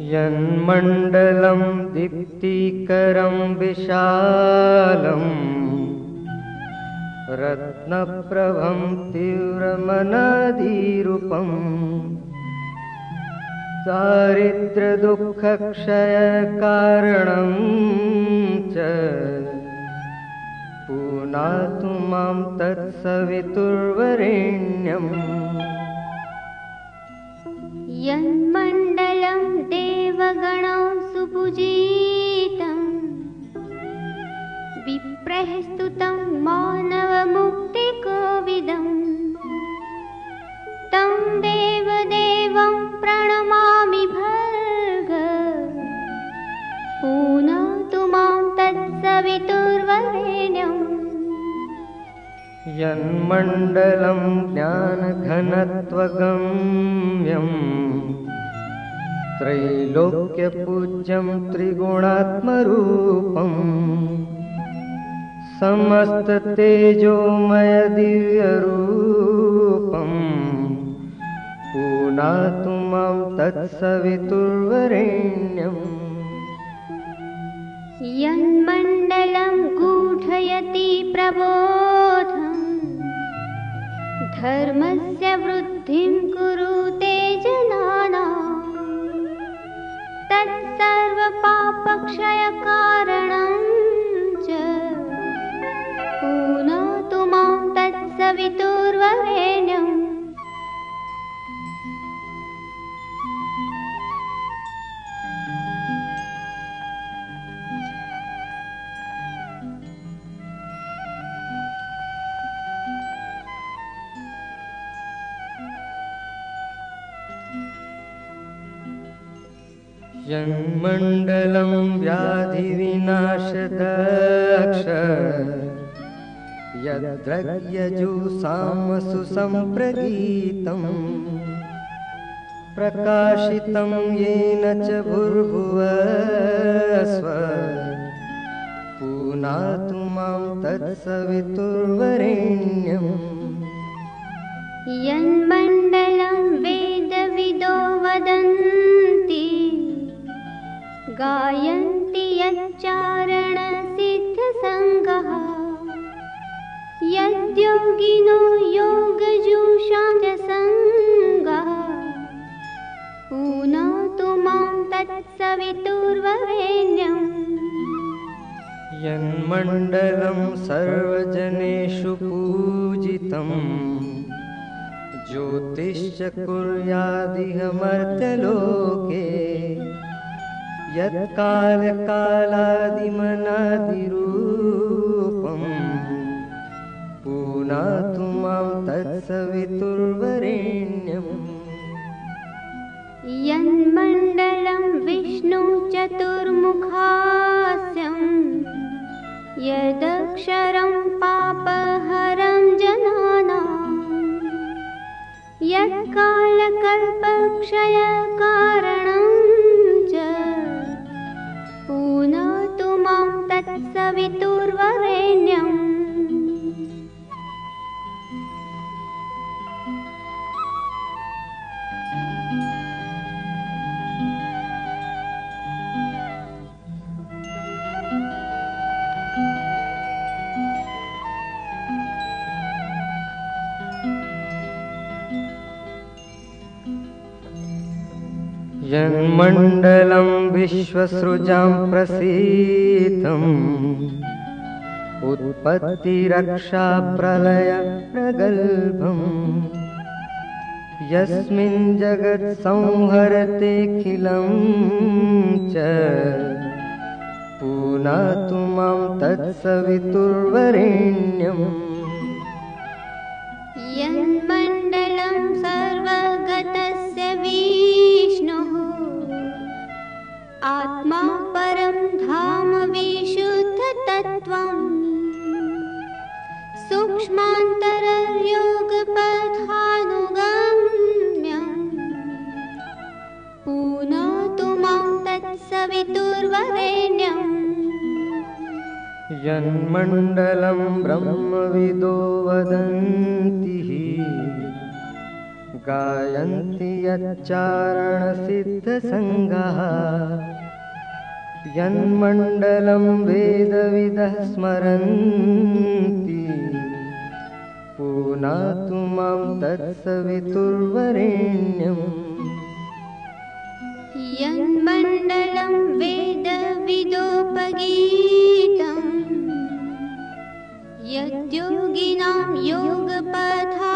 यन्मण्डलं दीप्तिकरं विशालं रत्नप्रभं तीव्रमनधिरूपं दारिद्र्यदुःखक्षयकारणं च पुनातु मां तत्सवितुर्वरेण्यम्। यन्मण्डलं देवगणं सुपूजितं विप्रैः स्तुतं मानवमुक्तिकोविदं तं देवदेवं प्रणमामि भर्ग पुनातु मां तत्सवितुर्वरेण्यम्। यन्मण्डलं ज्ञानघनत्वगम्यं त्रैलोक्यपूज्यं त्रिगुणात्मरूपं समस्ततेजोमयदिव्यरूपं पुनातु मां तत्सवितुर्वरेण्यम्। यन्मण्डलं गूढयति प्रबोधं धर्मस्य वृद्धिं कुरुते जनानां तत्सर्वपापक्षयकारणं च पुनातु मां तत्सवितुर्वरेण्यम्। यन्मण्डलं व्याधिविनाशदक्ष यद्रयजुषामसु सम्प्रगीतं प्रकाशितं येन च भूर्भुवस्व पुनातु मां तत्सवितुर्वरेण्यम्। यन्मण्डलं वेदविदो वदन्ति गायन्ति यच्चारणसिद्धसङ्गः यद्योगिनो योगजुषां च सङ्गः पुनातु मां तत्सवितुर्वरेण्यम्। यन्मण्डलं सर्वजनेषु पूजितं ज्योतिश्च कुर्यादिह मर्त्यलोके यत्कालकालादिमनादिरूपं पुनातु मां तत्सवितुर्वरेण्यम्। यन्मण्डलं विष्णुचतुर्मुखास्यं यदक्षरं पापहरं जनानां यत्कालकल्पक्षयकारणं च पुनातु मां तत्सवितुर्वरेण्यम्। यन्मण्डलं विश्वसृजां प्रसीदम् उत्पत्तिरक्षाप्रलयप्रगल्भम् यस्मिन् जगत्संहरतेऽखिलं च पुनातु मां तत्सवितुर्वरेण्यम्। यन्मण्डलं सर्वगतस्य विष्णुः आत्मा परं धाम विशुद्धतत्त्वम् सूक्ष्मान्तरयोगपथानुगम्यं पुनातु मां तत्सवितुर्वरेण्यम्। यन्मण्डलं ब्रह्मविदो वदन्ति गायन्ति यच्चारणसिद्धसङ्गाः यन्मण्डलं वेदविदः स्मरन्ति पुनातु मां तत्सवितुर्वरेण्यम् यन्मण्डलं वेदविदोपगीतं यद्योगिनां योगपथा